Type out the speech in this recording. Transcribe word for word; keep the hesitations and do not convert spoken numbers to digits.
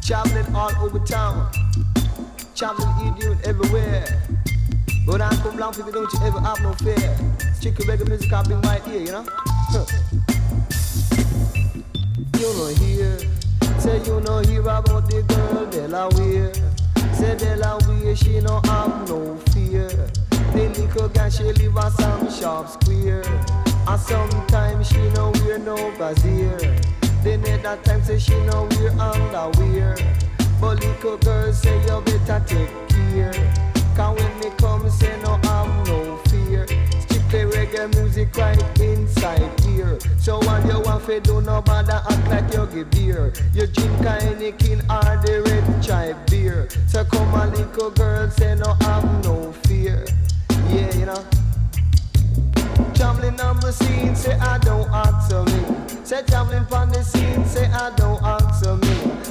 traveling all over town, traveling idiot everywhere. But I come down people, don't you ever have no fear. Strictly reggae music, I bring right here, you know. Huh. You know here, say you know hear about the girl Delaware. Say Delaware, she no have no fear. The little girl, she live on some sharp square. And sometimes she no wear no brassiere. Then at that time say she no wear underwear. But little girl say you better take care. Cause when me come say no have no fear. Strictly reggae music right inside here. So when you want to do no bother act like you give beer. You drink Heineken or the red stripe beer. So come a little girl say no have no fear. Yeah, you know. Traveling on the scene, say I don't act so mean. Say traveling on the scene, say I don't